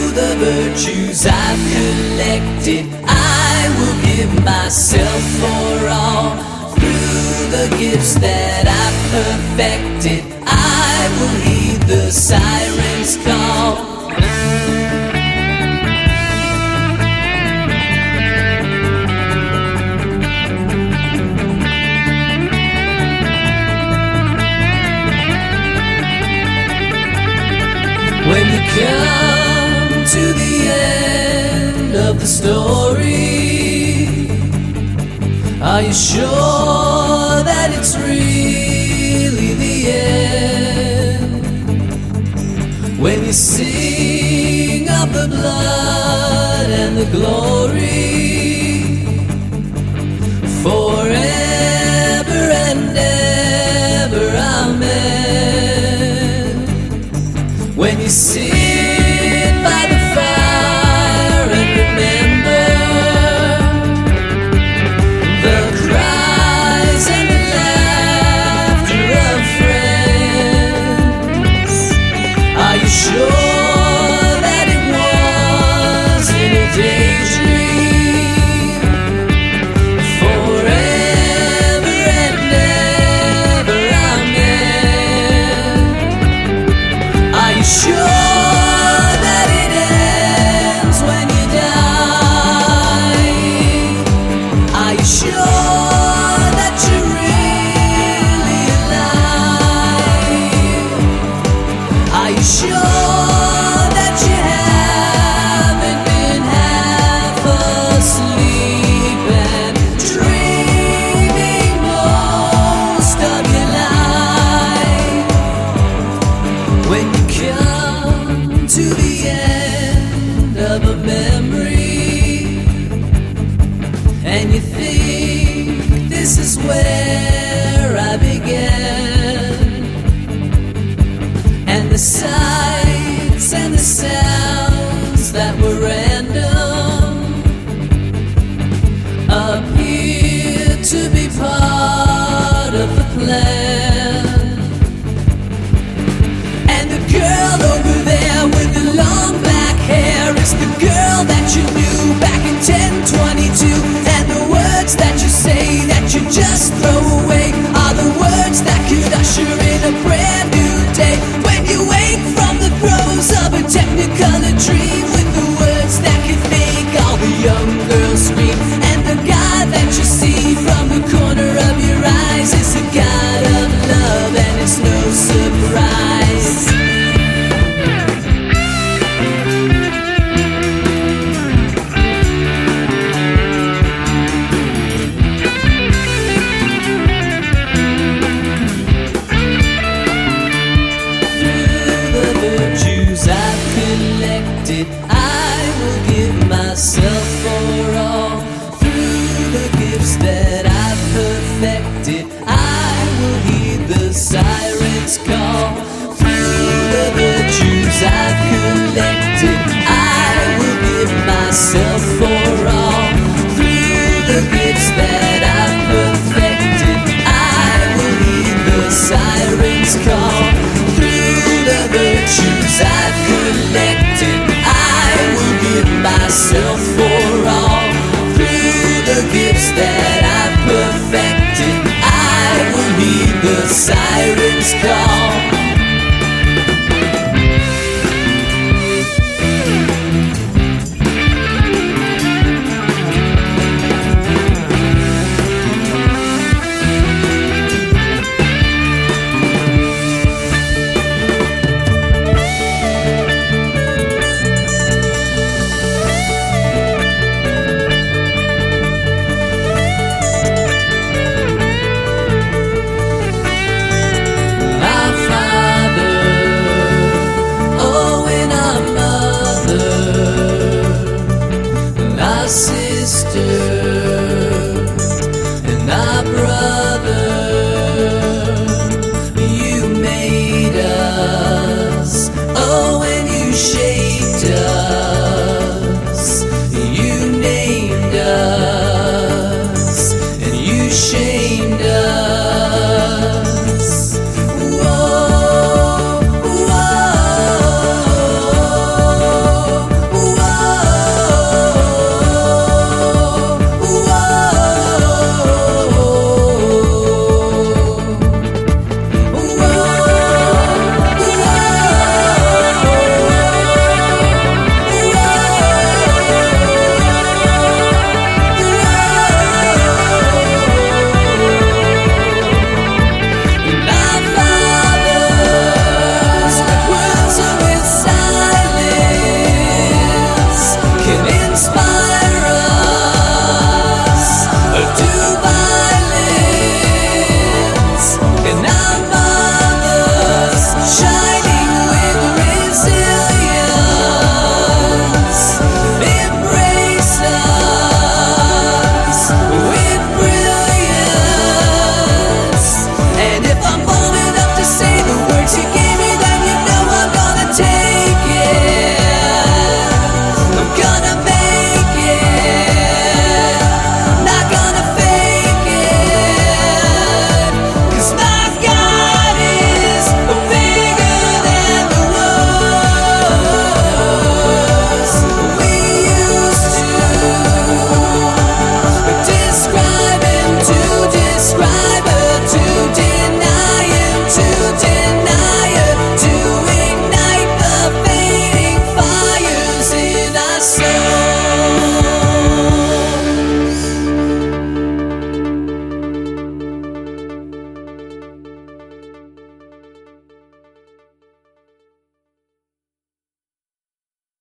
the virtues I've collected, I will give myself for all. Through the gifts that I've perfected, I will heed the siren's call. When you come to the end of the story, are you sure that it's really the end? When you sing of the blood and the glory, forever and ever, amen. When you sit by the fire and remember the cries and the laughter of friends, are you sure that it wasn't a daydream? Forever and ever, amen. Are you sure that it ends when you die? Are you sure that you're really alive? Are you sure that you haven't been half asleep and dreaming most of your life? When you come to the end of a memory and you think this is where I began, and the sights and the sounds that were random appear to be part of the plan. And the girl over there with the long black hair is the girl that you knew back in 1022. And the words that you say that you just throw away are the words that could usher in a brand new day. When you wake from the throes of a technicolor dream with the words that could make all the young girls scream. And the God that you see from the corner of your eyes is a God of love, and it's no surprise. I've collected, I will give myself for all. Through the gifts that I've perfected, I will heed the siren's call. Through the virtues I've collected, I will give myself for all. Through the gifts that I've perfected, I will heed the siren's call. Through the virtues I've collected, I will give myself for all. Through the gifts that I've perfected, I will heed the siren's call. Shaped us.